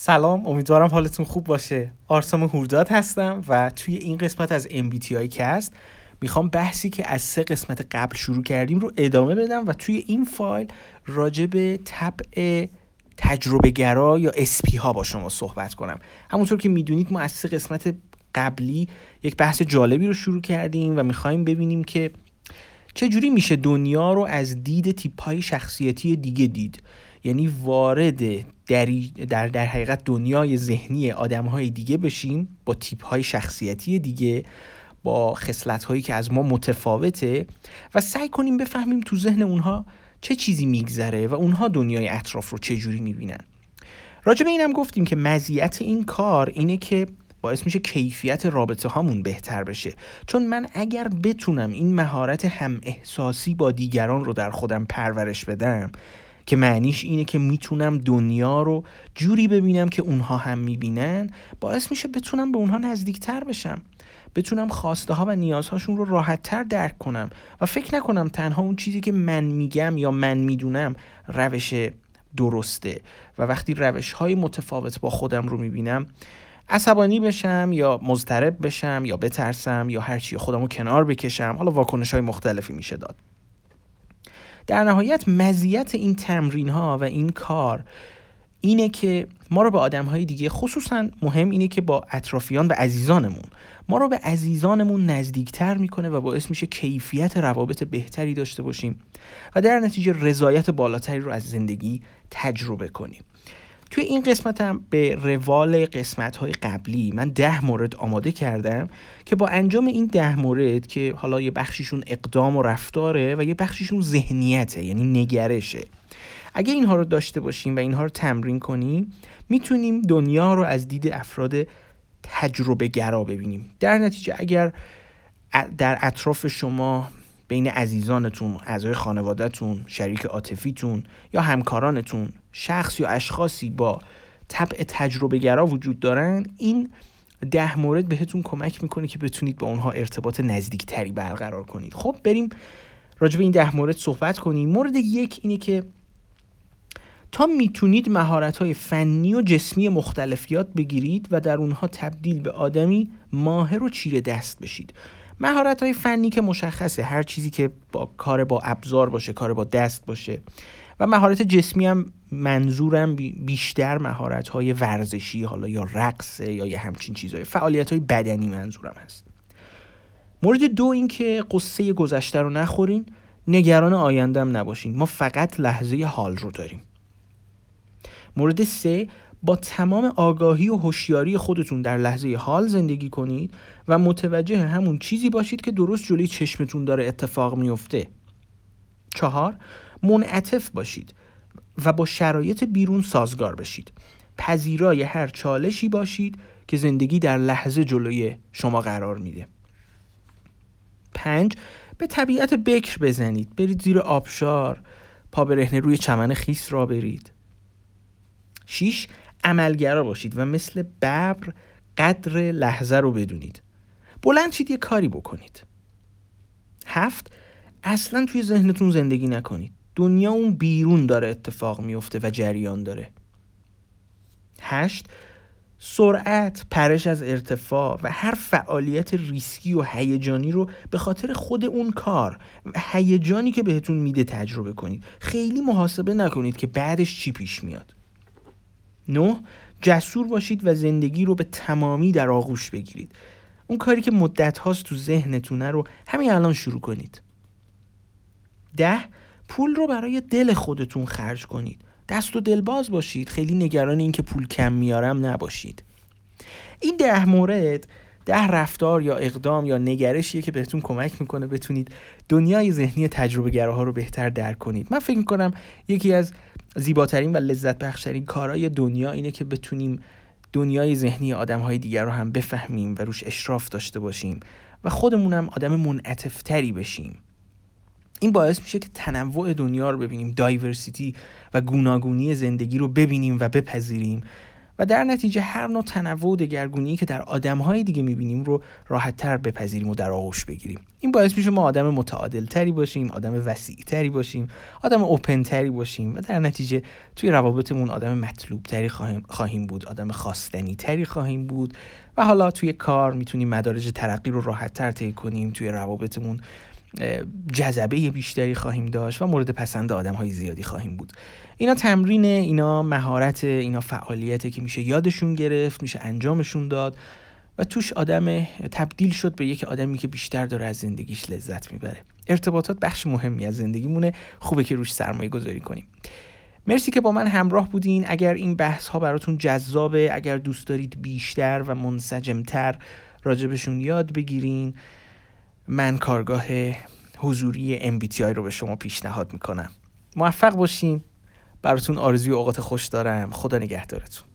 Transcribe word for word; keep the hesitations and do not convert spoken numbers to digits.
سلام، امیدوارم حالتون خوب باشه. آرسام هورداد هستم و توی این قسمت از ام بی تی آی کست میخوام بحثی که از سه قسمت قبل شروع کردیم رو ادامه بدم و توی این فایل راجع به طبع تجربه گرا یا اس پی ها با شما صحبت کنم. همونطور که میدونید ما از سه قسمت قبلی یک بحث جالبی رو شروع کردیم و میخوایم ببینیم که چجوری میشه دنیا رو از دید تیپ‌های شخصیتی دیگه دید، یعنی وارد دری در در حقیقت دنیای ذهنی آدم‌های دیگه بشیم با تیپ‌های شخصیتی دیگه، با خصلت‌هایی که از ما متفاوته و سعی کنیم بفهمیم تو ذهن اونها چه چیزی میگذره و اونها دنیای اطراف رو چه جوری میبینن. راجع به اینم گفتیم که مزیت این کار اینه که باعث میشه کیفیت رابطه هامون بهتر بشه، چون من اگر بتونم این مهارت هم احساسی با دیگران رو در خودم پرورش بدم که معنیش اینه که میتونم دنیا رو جوری ببینم که اونها هم میبینن، باعث میشه بتونم به اونها نزدیکتر بشم، بتونم خواسته ها و نیازهاشون رو راحت تر درک کنم و فکر نکنم تنها اون چیزی که من میگم یا من میدونم روش درسته و وقتی روش های متفاوت با خودم رو میبینم عصبانی بشم یا مضطرب بشم یا بترسم یا هرچی، خودم رو کنار بکشم. حالا واکنش های مختلفی میشه داد. در نهایت مزیت این تمرین ها و این کار اینه که ما رو به آدم های دیگه، خصوصا مهم اینه که با اطرافیان و عزیزانمون، ما رو به عزیزانمون نزدیکتر میکنه و باعث میشه کیفیت روابط بهتری داشته باشیم و در نتیجه رضایت بالاتری رو از زندگی تجربه کنیم. توی این قسمت هم به روال قسمت های قبلی من ده مورد آماده کردم که با انجام این ده مورد که حالا یه بخشیشون اقدام و رفتاره و یه بخشیشون ذهنیته، یعنی نگرشه، اگه اینها رو داشته باشیم و اینها رو تمرین کنیم میتونیم دنیا رو از دید افراد تجربه گرا ببینیم. در نتیجه اگر در اطراف شما بین عزیزانتون، اعضای خانواده‌تون، شریک عاطفیتون یا همکارانتون شخص یا اشخاصی با طبع تجربه گرا وجود دارن، این ده مورد بهتون کمک میکنه که بتونید با اونها ارتباط نزدیکتری برقرار کنید. خب بریم راجع به این ده مورد صحبت کنیم. مورد یک اینه که تا میتونید مهارت‌های فنی و جسمی مختلف یاد بگیرید و در اونها تبدیل به آدمی ماهر و چیره دست بشید. مهارت‌های فنی که مشخصه، هر چیزی که با کار با ابزار باشه، کار با دست باشه، و مهارت جسمی هم منظورم بیشتر مهارت‌های ورزشی، حالا یا رقص یا یه همچین چیزای، فعالیت‌های بدنی منظورم هست. مورد دو این که قصه گذشته رو نخورین، نگران آینده هم نباشین، ما فقط لحظه حال رو داریم. مورد سه، با تمام آگاهی و هوشیاری خودتون در لحظه حال زندگی کنید و متوجه همون چیزی باشید که درست جلوی چشمتون داره اتفاق میفته. چهار، منعطف باشید و با شرایط بیرون سازگار بشید. پذیرای هر چالشی باشید که زندگی در لحظه جلوی شما قرار میده. پنج، به طبیعت بکر بزنید، برید زیر آبشار، پا برهنه روی چمن خیس را برید. شیش، عملگرا باشید و مثل ببر قدر لحظه رو بدونید. بلند شید یه کاری بکنید. هفت، اصلا توی ذهنتون زندگی نکنید. دنیا اون بیرون داره اتفاق میفته و جریان داره. هشت، سرعت، پرش از ارتفاع و هر فعالیت ریسکی و هیجانی رو به خاطر خود اون کار و هیجانی که بهتون میده تجربه کنید. خیلی محاسبه نکنید که بعدش چی پیش میاد. نه، جسور باشید و زندگی رو به تمامی در آغوش بگیرید. اون کاری که مدت هاست تو ذهنتونه رو همین الان شروع کنید. ده، پول رو برای دل خودتون خرج کنید. دست و دل باز باشید، خیلی نگران این که پول کم میارم نباشید. این ده مورد، ده رفتار یا اقدام یا نگرشیه که بهتون کمک میکنه بتونید دنیای ذهنی تجربه گراها رو بهتر درک کنید. من فکر میکنم یکی از زیباترین و لذت بخشترین کارهای دنیا اینه که بتونیم دنیای ذهنی آدم‌های دیگر رو هم بفهمیم و روش اشراف داشته باشیم و خودمونم آدم منعطف‌تری بشیم. این باعث میشه که تنوع دنیا رو ببینیم، دایورسیتی و گوناگونی زندگی رو ببینیم و بپذیریم و در نتیجه هر نوع تنوع و دگرگونی که در آدم‌های دیگه می‌بینیم رو راحت‌تر بپذیریم و در آغوش بگیریم. این باعث میشه ما آدم متعادل‌تری باشیم، آدم وسیع‌تری باشیم، آدم اوپن‌تری باشیم و در نتیجه توی روابطمون آدم مطلوب‌تری خواهیم خواهیم بود، آدم خواستنی‌تری خواهیم بود و حالا توی کار میتونیم مدارج ترقی رو راحت‌تر طی کنیم، توی روابطمون جذبه بیشتری خواهیم داشت و مورد پسند آدم‌های زیادی خواهیم بود. اینا تمرینه، اینا مهارت، اینا فعالیته که میشه یادشون گرفت، میشه انجامشون داد و توش آدم تبدیل شد به یک آدمی که بیشتر داره از زندگیش لذت میبره. ارتباطات بخش مهمی از زندگیمونه، خوبه که روش سرمایه گذاری کنیم. مرسی که با من همراه بودین. اگر این بحث ها براتون جذابه، اگر دوست دارید بیشتر و منسجمتر راجبشون یاد بگیرین، من کارگاه حضوری ام بی تی آی رو به شما پیشنهاد میکنم. موفق باشین. براتون آرزوی اوقات خوش دارم. خدا نگهدارتون.